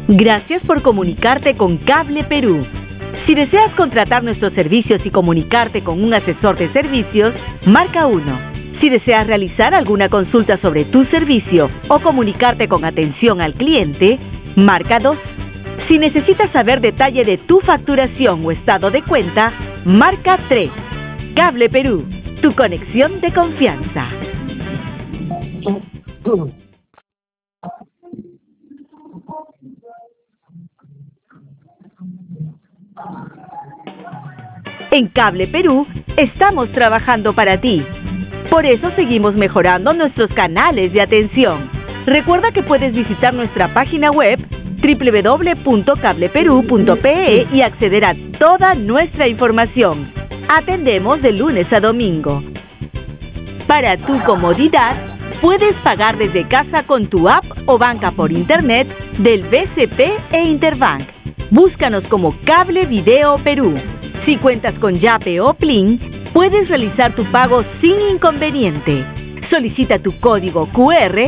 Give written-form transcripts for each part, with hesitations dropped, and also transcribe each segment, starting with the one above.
Gracias por comunicarte con Cable Perú. Si deseas contratar nuestros servicios y comunicarte con un asesor de servicios, marca 1. Si deseas realizar alguna consulta sobre tu servicio o comunicarte con atención al cliente, marca 2. Si necesitas saber detalle de tu facturación o estado de cuenta, marca 3. Cable Perú, tu conexión de confianza. En Cable Perú estamos trabajando para ti. Por eso seguimos mejorando nuestros canales de atención. Recuerda que puedes visitar nuestra página web www.cableperu.pe y acceder a toda nuestra información. Atendemos de lunes a domingo. Para tu comodidad, puedes pagar desde casa con tu app o banca por internet del BCP e Interbank. Búscanos como Cable Video Perú. Si cuentas con Yape o Plin, puedes realizar tu pago sin inconveniente. Solicita tu código QR.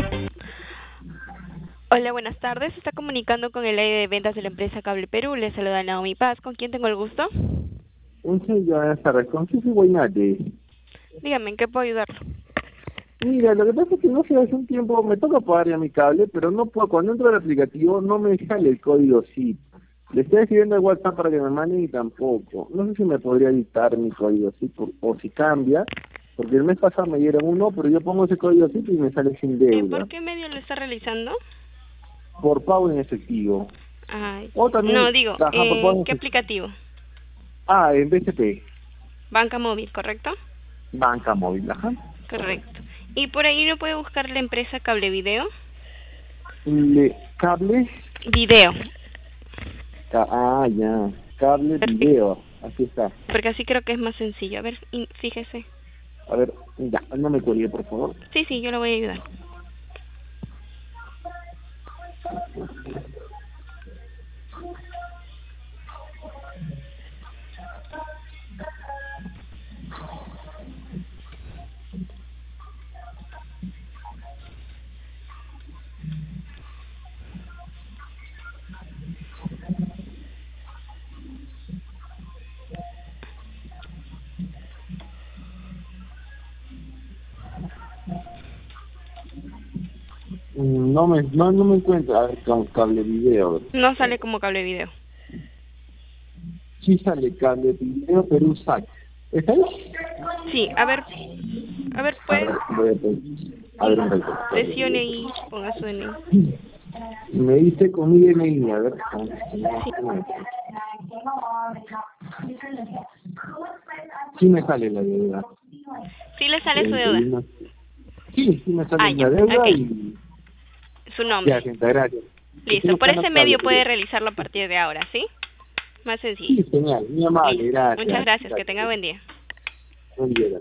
Hola, buenas tardes. Se está comunicando con el área de ventas de la empresa Cable Perú. Le saluda Naomi Paz. ¿Con quién tengo el gusto? Buenas tardes. ¿Con qué soy Guaynate? Dígame, ¿en qué puedo ayudarlo? Mira, lo que pasa es que no sé, hace un tiempo me toca pagar ya mi cable, pero no puedo, cuando entro al aplicativo no me sale el código SIP. Le estoy escribiendo al WhatsApp para que me manden y tampoco. No sé si me podría dictar mi código SIP o si cambia, porque el mes pasado me dieron uno, pero yo pongo ese código SIP y me sale sin deuda. ¿Por qué medio lo está realizando? Por pago en efectivo. Ay, O también, no, digo, por pago en ¿qué aplicativo? en BCP. Banca móvil, ¿correcto? Banca móvil, ajá. Correcto. ¿Y por ahí no puede buscar la empresa Cable Video? ¿Cable? Video. Ya. Cable video. Aquí está. Porque así creo que es más sencillo. A ver, fíjese. A ver, ya, no me cuelgue, por favor. Sí, yo lo voy a ayudar. No me encuentro con cable video. No sale como Cable Video. Sí sale cable video, Perú SAC. ¿Está ahí? Sí, a ver, pues, A ver, un momento. presione y ponga su DNI. Me dice con mi DNI, a ver. Sí me sale la deuda. Sí le sale su deuda. Sí me sale la deuda okay. Y... Su nombre. Ya, gente, gracias. Listo, por ese medio puede realizarlo a partir de ahora, ¿sí? Más sencillo. Sí, genial, muy amable, gracias. Muchas gracias, que tenga buen día. Buen día.